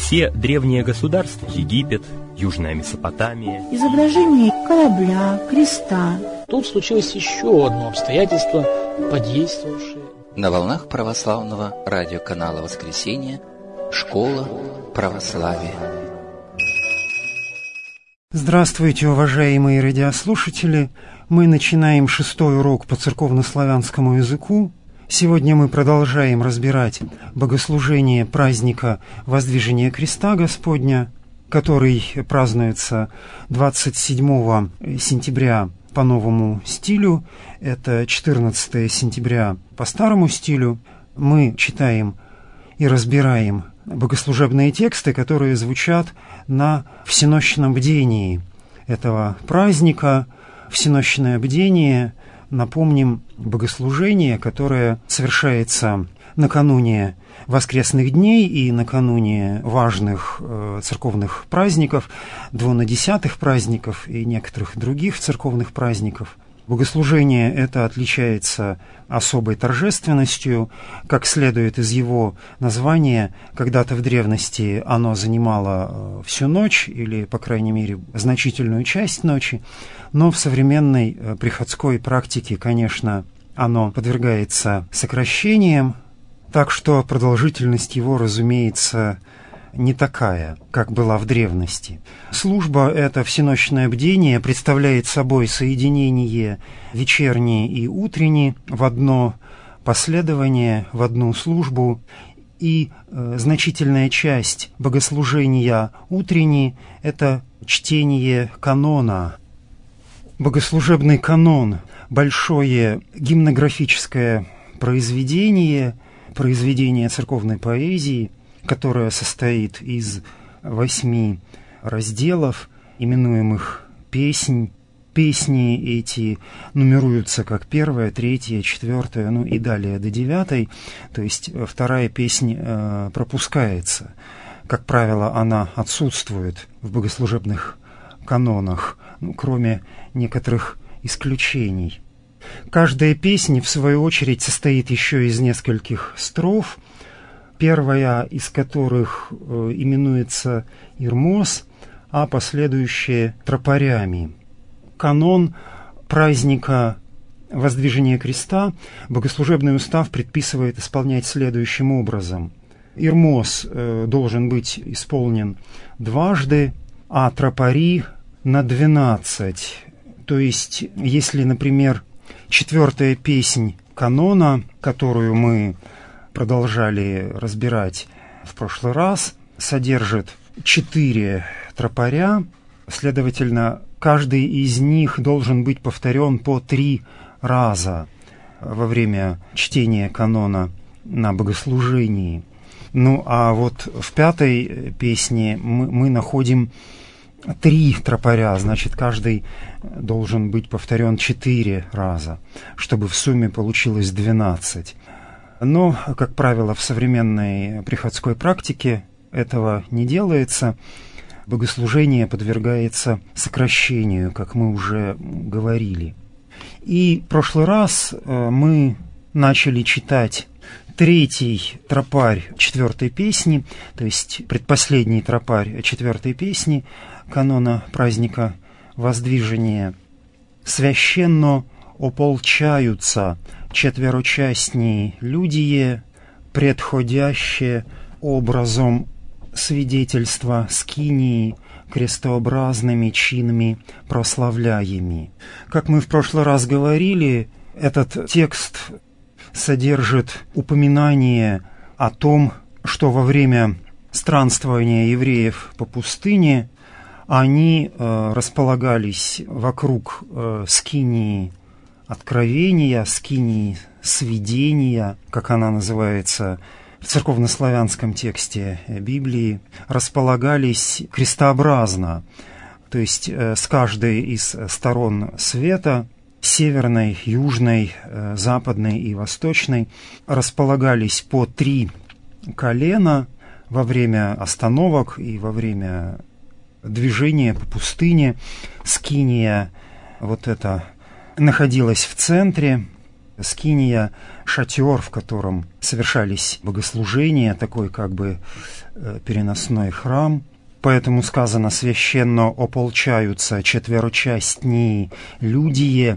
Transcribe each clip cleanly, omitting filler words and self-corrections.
все древние государства – Египет, Южная Месопотамия. Изображение корабля, креста. Тут случилось еще одно обстоятельство, подействовавшее. На волнах православного радиоканала «Воскресенье» «Школа православия». Здравствуйте, уважаемые радиослушатели! Мы начинаем 6-й урок по церковнославянскому языку. Сегодня мы продолжаем разбирать богослужение праздника Воздвижения Креста Господня, который празднуется 27 сентября по новому стилю, это 14 сентября по старому стилю. Мы читаем и разбираем богослужебные тексты, которые звучат на всенощном бдении этого праздника. Всенощное бдение, напомним, богослужение, которое совершается накануне воскресных дней и накануне важных церковных праздников, двунадесятых праздников и некоторых других церковных праздников. Богослужение это отличается особой торжественностью, как следует из его названия. Когда-то в древности оно занимало всю ночь, или, по крайней мере, значительную часть ночи, но в современной приходской практике, конечно, оно подвергается сокращениям, так что продолжительность его, разумеется, не такая, как была в древности. Служба, это всенощное бдение, представляет собой соединение вечерней и утренней в одно последование, в одну службу, и значительная часть богослужения утренней – это чтение канона. Богослужебный канон – большое гимнографическое произведение церковной поэзии, которая состоит из 8 разделов, именуемых «Песнь». Песни эти нумеруются как 1, 3, 4, ну и далее до 9, то есть вторая песнь пропускается. Как правило, она отсутствует в богослужебных канонах, кроме некоторых исключений. Каждая песня, в свою очередь, состоит еще из нескольких строф, первая из которых именуется «Ирмос», а последующие «Тропарями». Канон праздника Воздвижения Креста богослужебный устав предписывает исполнять следующим образом. Ирмос должен быть исполнен дважды, а тропари на 12. То есть, если, например, 4-я песнь канона, которую мы продолжали разбирать в прошлый раз, содержит 4 тропаря, следовательно, каждый из них должен быть повторен по 3 раза во время чтения канона на богослужении. Ну, а вот в 5-й песне мы находим 3 тропаря, значит, каждый должен быть повторен 4 раза, чтобы в сумме получилось 12. Но, как правило, в современной приходской практике этого не делается. Богослужение подвергается сокращению, как мы уже говорили. И в прошлый раз мы начали читать 3-й тропарь 4-й песни, то есть предпоследний тропарь 4-й песни канона праздника Воздвижения. «Священно ополчаются четверочастні людие, предходящие образом свидетельства скинии крестообразными чинами прославляеми». Как мы в прошлый раз говорили, этот текст содержит упоминание о том, что во время странствования евреев по пустыне они располагались вокруг скинии откровения, скинии свидения, как она называется в церковнославянском тексте Библии, располагались крестообразно, то есть с каждой из сторон света, северной, южной, западной и восточной, располагались по 3 колена во время остановок и во время движения по пустыне. Скиния вот эта находилась в центре, Скиния — шатер, в котором совершались богослужения, такой как бы переносной храм. Поэтому сказано: священно ополчаются четверочастнии людие,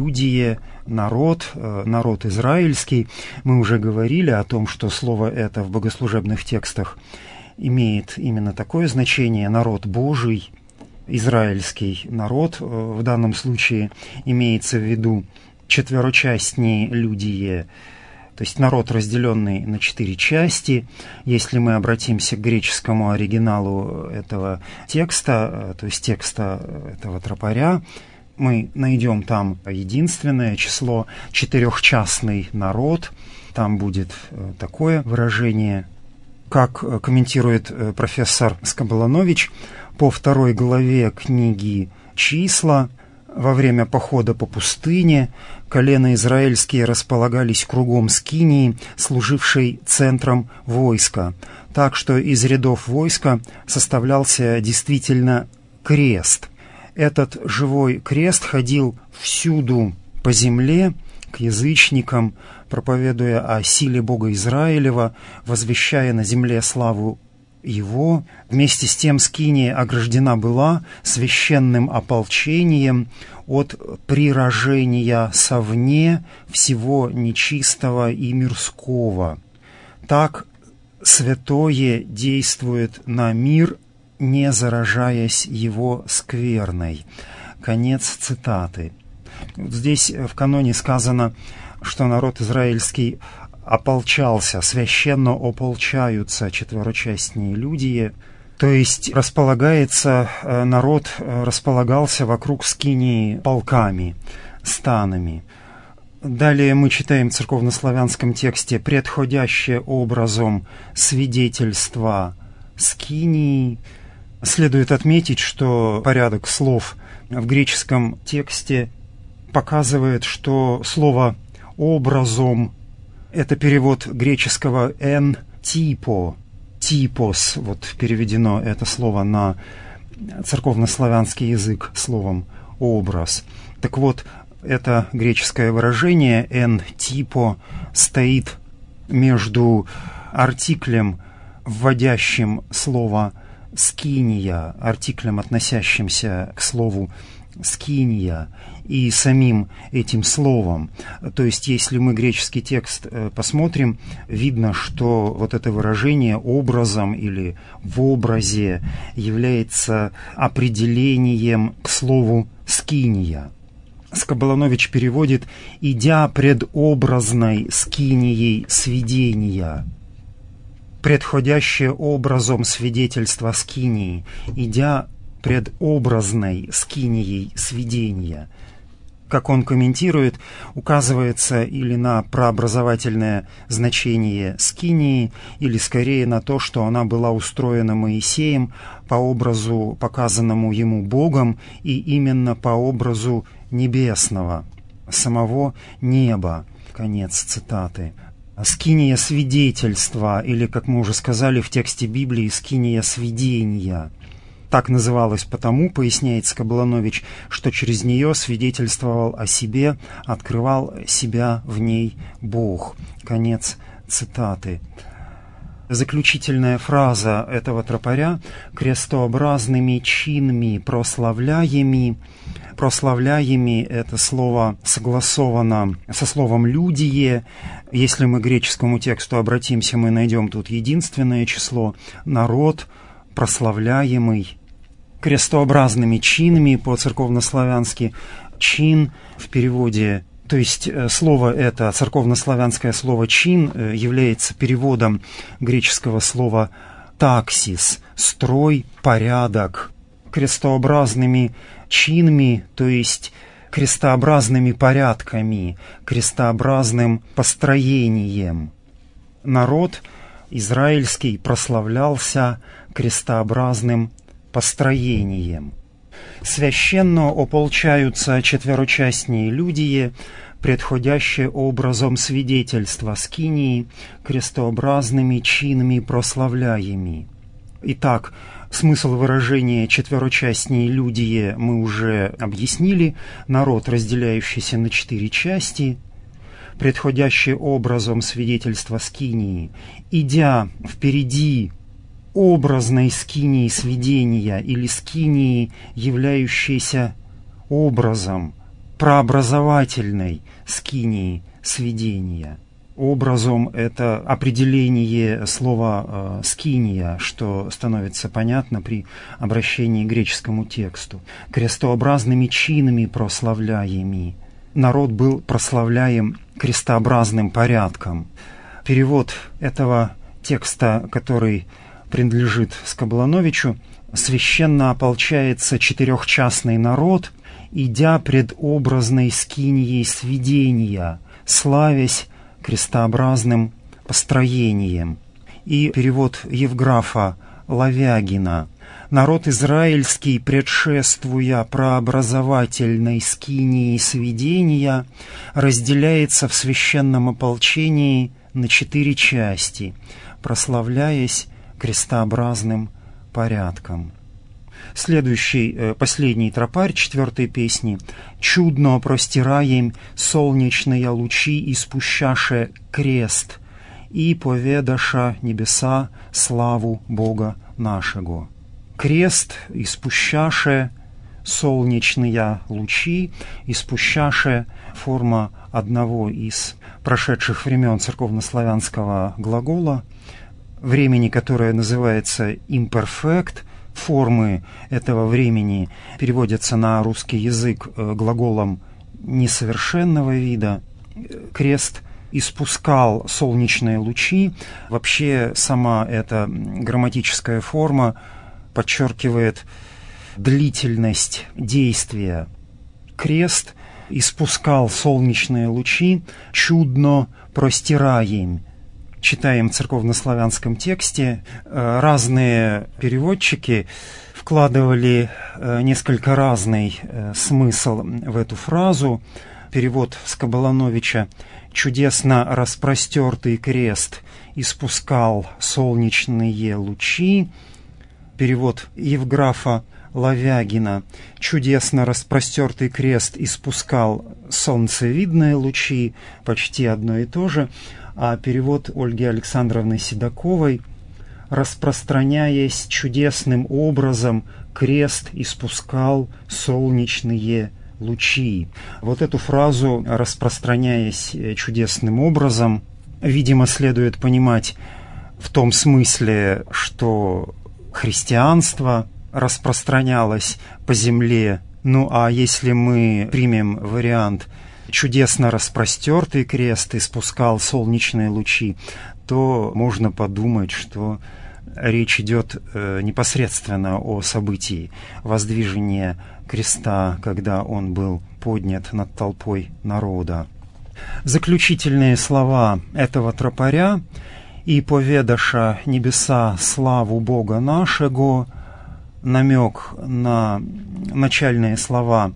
народ израильский. Мы уже говорили о том, что слово это в богослужебных текстах имеет именно такое значение: народ Божий, израильский народ. В данном случае имеется в виду четверочастние людие, то есть народ, разделенный на 4 части. Если мы обратимся к греческому оригиналу этого текста, то есть текста этого тропаря, мы найдем там единственное число — четырехчастный народ. Там будет такое выражение. Как комментирует профессор Скобеланович, по 2 главе книги «Числа» во время похода по пустыне колена израильские располагались кругом скинии, служившей центром войска, так что из рядов войска составлялся действительно крест. Этот живой крест ходил всюду по земле к язычникам, проповедуя о силе Бога Израилева, возвещая на земле славу Его. Вместе с тем скиния ограждена была священным ополчением от приражения совне всего нечистого и мирского. Так святое действует на мир, не заражаясь его скверной. Конец цитаты. Здесь в каноне сказано, что народ израильский ополчался, священно ополчаются четверочастные люди, то есть народ располагался вокруг скинии полками, станами. Далее мы читаем в церковнославянском тексте предходящее образом свидетельства скинии. Следует отметить, что порядок слов в греческом тексте показывает, что слово «образом» — это перевод греческого «эн типо», «типос», вот переведено это слово на церковнославянский язык словом «образ». Так вот, это греческое выражение «эн типо» стоит между артиклем, вводящим слово «скиния», артиклем, относящимся к слову «скиния», и самим этим словом. То есть, если мы греческий текст посмотрим, видно, что вот это выражение «образом» или «в образе» является определением к слову «скиния». Скобеланович переводит «идя пред образной скинией свидения», предходящее образом свидетельства скинии, идя пред образной скинией свидения. Как он комментирует, указывается или на прообразовательное значение скинии, или скорее на то, что она была устроена Моисеем по образу, показанному ему Богом, и именно по образу небесного, самого неба. Конец цитаты. Скиния свидетельства, или, как мы уже сказали в тексте Библии, скиния свидения. Так называлась потому, поясняет Скобеланович, что через нее свидетельствовал о себе, открывал себя в ней Бог. Конец цитаты. Заключительная фраза этого тропаря: «крестообразными чинами прославляеми». Прославляеми — это слово согласовано со словом «людие». Если мы к греческому тексту обратимся, мы найдем тут единственное число — народ, прославляемый. Крестообразными чинами по-церковнославянски. Чин в переводе, то есть слово это, церковнославянское слово «чин», является переводом греческого слова «таксис» — строй, порядок. Крестообразными чинами, то есть крестообразными порядками, крестообразным построением. Народ израильский прославлялся крестообразным построением. Священно ополчаются четверочастние людие, предходящие образом свидетельства скинии, крестообразными чинами прославляеми. Итак, смысл выражения «четверочастние людие» мы уже объяснили. Народ, разделяющийся на 4 части. предходящее образом свидетельства скинии, идя впереди образной скинии свидения или скинии, являющейся образом прообразовательной скинии свидения. Образом — это определение слова «скиния», что становится понятно при обращении к греческому тексту. Крестообразными чинами прославляеми. Народ был прославляем крестообразным порядком. Перевод этого текста, который принадлежит Скоблановичу: «Священно ополчается четырехчастный народ, идя пред образной скинией свидения, славясь крестообразным построением». И перевод Евграфа Лавягина: «Народ израильский, предшествуя прообразовательной скинии свидения, разделяется в священном ополчении на 4 части, прославляясь крестообразным порядком». Следующий, последний тропарь 4-й песни: «Чудно простираем солнечные лучи, испущаше крест, и поведаша небеса славу Бога нашего». Крест, испущаше солнечные лучи, испущаше — форма одного из прошедших времен церковнославянского глагола, времени, которое называется imperfect. Формы этого времени переводятся на русский язык глаголом несовершенного вида. Крест испускал солнечные лучи. Вообще сама эта грамматическая форма подчеркивает длительность действия. Крест испускал солнечные лучи, чудно простираем. Читаем в церковнославянском тексте. Разные переводчики вкладывали несколько разный смысл в эту фразу. Перевод Скоблановича: «Чудесно распростертый крест испускал солнечные лучи». Перевод Евграфа Лавягина: «Чудесно распростертый крест испускал солнцевидные лучи». Почти одно и то же. А перевод Ольги Александровны Седоковой: «Распространяясь чудесным образом, крест испускал солнечные лучи». Вот эту фразу «распространяясь чудесным образом», видимо, следует понимать в том смысле, что христианство распространялось по земле. Ну а если мы примем вариант «чудесно распростертый крест испускал солнечные лучи», то можно подумать, что речь идет непосредственно о событии воздвижения креста, когда он был поднят над толпой народа. Заключительные слова этого тропаря: «И поведаша небеса славу Бога нашего», намек на начальные слова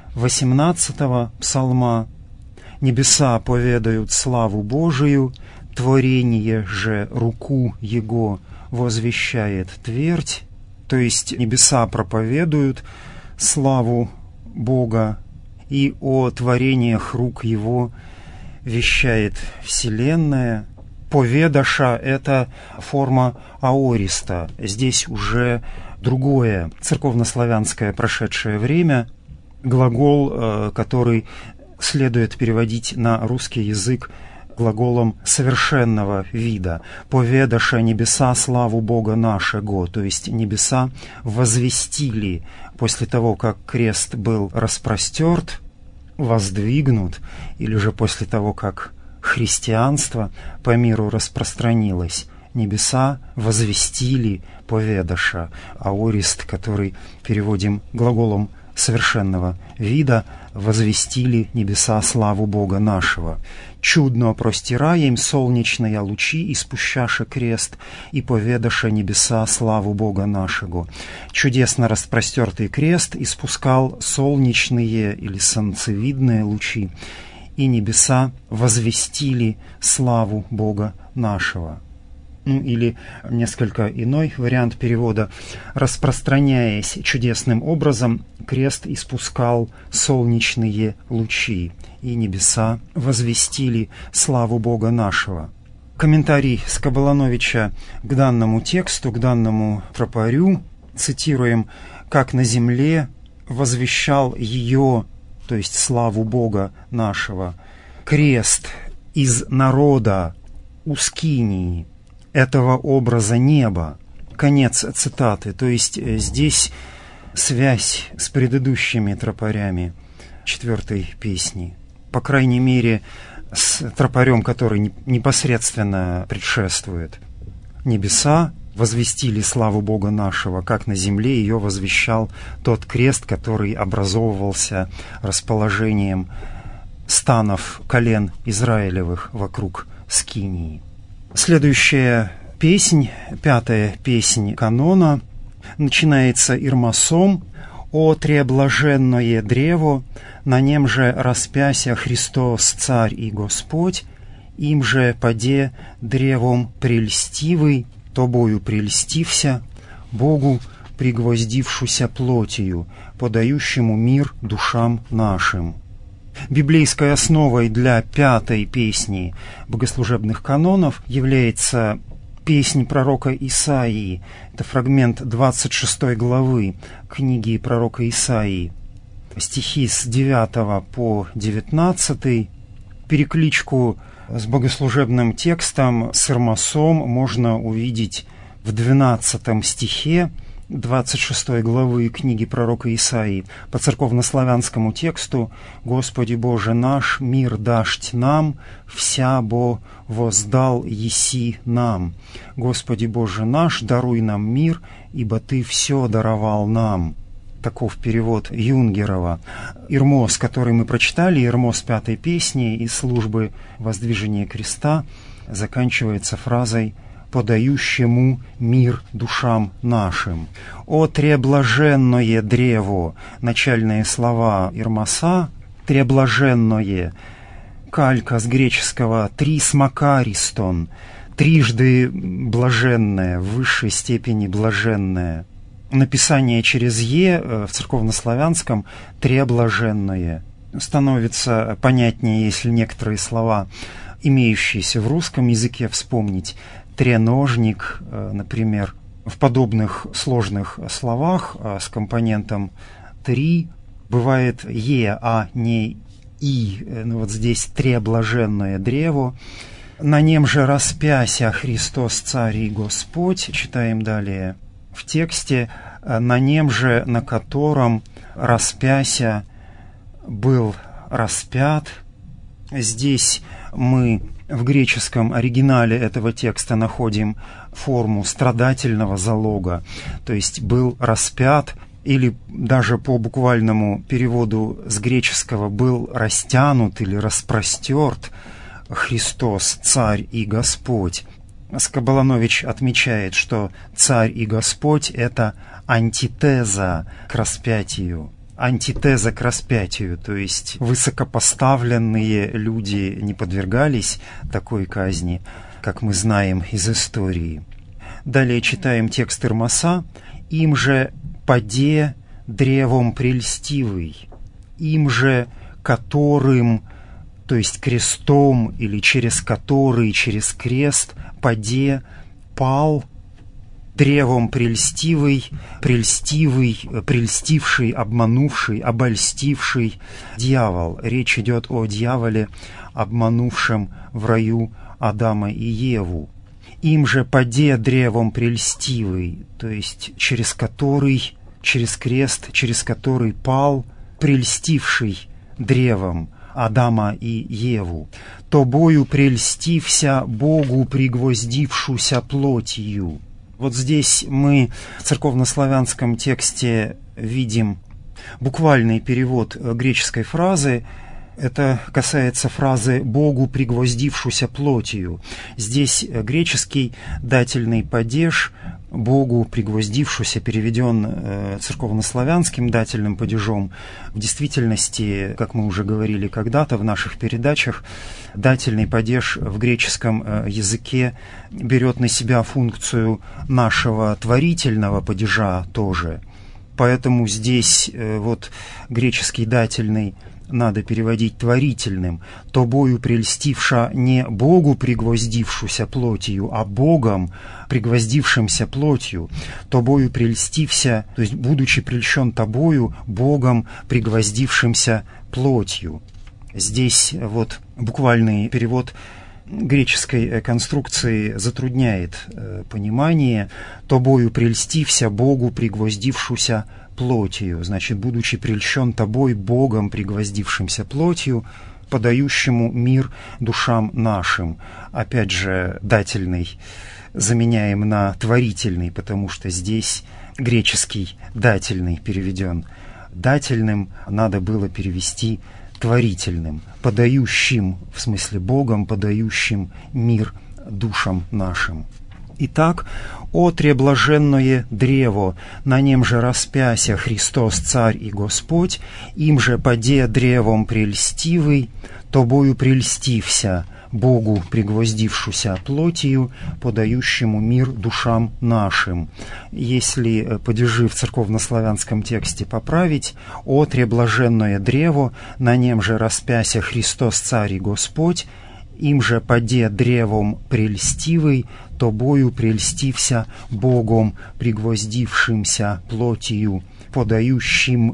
18-го псалма: «Небеса поведают славу Божию, творение же руку Его возвещает твердь». То есть небеса проповедуют славу Бога, и о творениях рук Его вещает вселенная. Поведаша — это форма аориста. Здесь уже другое церковнославянское прошедшее время, глагол, который следует переводить на русский язык глаголом совершенного вида. «Поведаша небеса славу Бога нашего», то есть небеса возвестили после того, как крест был распростерт, воздвигнут, или же после того, как христианство по миру распространилось. Небеса возвестили поведаша, аорист, который переводим глаголом совершенного вида, возвестили небеса славу Бога нашего. «Чудно простираем солнечные лучи, испущаше крест, и поведаша небеса славу Бога нашего». Чудесно распростертый крест испускал солнечные или солнцевидные лучи, и небеса возвестили славу Бога нашего. или несколько иной вариант перевода. Распространяясь чудесным образом, крест испускал солнечные лучи, и небеса возвестили славу Бога нашего. Комментарий Скоболоновича к данному тексту, к данному тропарю, цитируем: «Как на земле возвещал ее, то есть славу Бога нашего, крест из народа у скинии этого образа неба». Конец цитаты. То есть здесь связь с предыдущими тропарями 4-й песни. По крайней мере, с тропарем, который непосредственно предшествует. «Небеса возвестили славу Бога нашего, как на земле ее возвещал тот крест, который образовывался расположением станов колен Израилевых вокруг скинии». Следующая песнь, 5-я песнь канона, начинается ирмасом: «О треблаженное древо, на нем же распяся Христос, Царь и Господь, им же поде древом прельстивый, тобою прельстився, Богу пригвоздившуся плотью, подающему мир душам нашим». Библейской основой для 5-й песни богослужебных канонов является песнь пророка Исаии. Это фрагмент 26 главы книги пророка Исаии. Стихи с 9 по 19. Перекличку с богослужебным текстом, с ирмасом, можно увидеть в 12 стихе 26 главы книги пророка Исаии. По церковнославянскому тексту: «Господи Боже наш, мир дашь нам, вся бо воздал еси нам. Господи Боже наш, даруй нам мир, ибо Ты все даровал нам». Таков перевод Юнгерова. Ирмос, который мы прочитали, ирмос 5-й песни из службы воздвижения креста, заканчивается фразой «подающему мир душам нашим». «О треблаженное древо» — начальные слова ирмоса. «Треблаженное» — калька с греческого «трис макаристон», трижды блаженное, в высшей степени блаженное. Написание через «е» в церковнославянском «треблаженное» становится понятнее, если некоторые слова, имеющиеся в русском языке, вспомнить. Треножник, например, в подобных сложных словах с компонентом «три» бывает «е», а не «и». Вот здесь «треблаженное древо». «На нем же распяся Христос, Царь и Господь», читаем далее в тексте, «на нем же, на котором распяся был распят». Здесь мы в греческом оригинале этого текста находим форму страдательного залога, то есть был распят, или даже по буквальному переводу с греческого был растянут или распростерт Христос, Царь и Господь. Скоболонович отмечает, что Царь и Господь — это антитеза к распятию. Антитеза к распятию, то есть высокопоставленные люди не подвергались такой казни, как мы знаем из истории. Далее читаем текст ирмоса: «Им же поде древом прельстивый, им же которым», то есть крестом или через который, через крест, поде пал древом прельстивый, прельстивший, обманувший, обольстивший дьявол. Речь идет о дьяволе, обманувшем в раю Адама и Еву. Им же поде древом прельстивый, то есть через который, через крест, через который пал прельстивший древом Адама и Еву. Тобою прельстився Богу пригвоздившуся плотью». Вот здесь мы в церковнославянском тексте видим буквальный перевод греческой фразы. Это касается фразы «Богу пригвоздившуся плотью». Здесь греческий дательный падеж Богу пригвоздившуся переведен церковнославянским дательным падежом. В действительности, как мы уже говорили когда-то в наших передачах, дательный падеж в греческом языке берет на себя функцию нашего творительного падежа тоже. Поэтому здесь вот греческий дательный надо переводить творительным. «Тобою прельстивша не Богу пригвоздившуся плотью, а Богом пригвоздившимся плотью. Тобою прельстився, то есть будучи прельщен тобою, Богом пригвоздившимся плотью». Здесь вот буквальный перевод греческой конструкции затрудняет понимание. «Тобою прельстився Богу пригвоздившуся плотью», значит, будучи прельщен тобой, Богом пригвоздившимся плотью, подающему мир душам нашим. Опять же, дательный заменяем на творительный, потому что здесь греческий дательный переведен дательным, надо было перевести творительным, подающим, в смысле Богом, подающим мир душам нашим. Итак, «Отре блаженное древо, на нем же распяся Христос Царь и Господь, им же поде древом прельстивый, тобою прельстився, Богу пригвоздившуся плотью, подающему мир душам нашим». Если падежи в церковнославянском тексте поправить, «Отре блаженное древо, на нем же распяся Христос Царь и Господь, им же поде древом прельстивый, тобою прельстився Богом пригвоздившимся плотью, подающим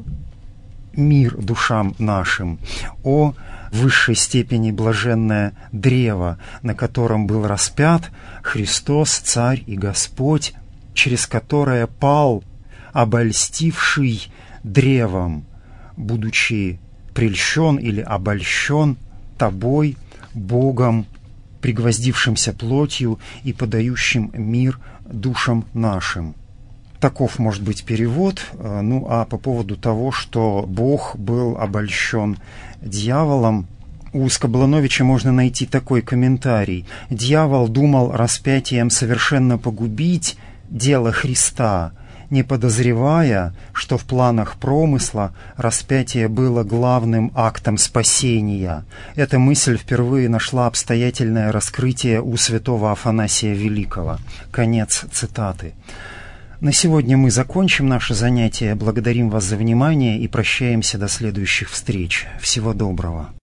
мир душам нашим». О высшей степени блаженное древо, на котором был распят Христос, Царь и Господь, через которое пал обольстивший древом, будучи прельщен или обольщен тобой, Богом, пригвоздившимся плотью и подающим мир душам нашим. Таков может быть перевод. Ну а по поводу того, что Бог был обольщен дьяволом, у Скоблановича можно найти такой комментарий. «Дьявол думал распятием совершенно погубить дело Христа, не подозревая, что в планах промысла распятие было главным актом спасения». Эта мысль впервые нашла обстоятельное раскрытие у святого Афанасия Великого. Конец цитаты. На сегодня мы закончим наше занятие. Благодарим вас за внимание и прощаемся до следующих встреч. Всего доброго.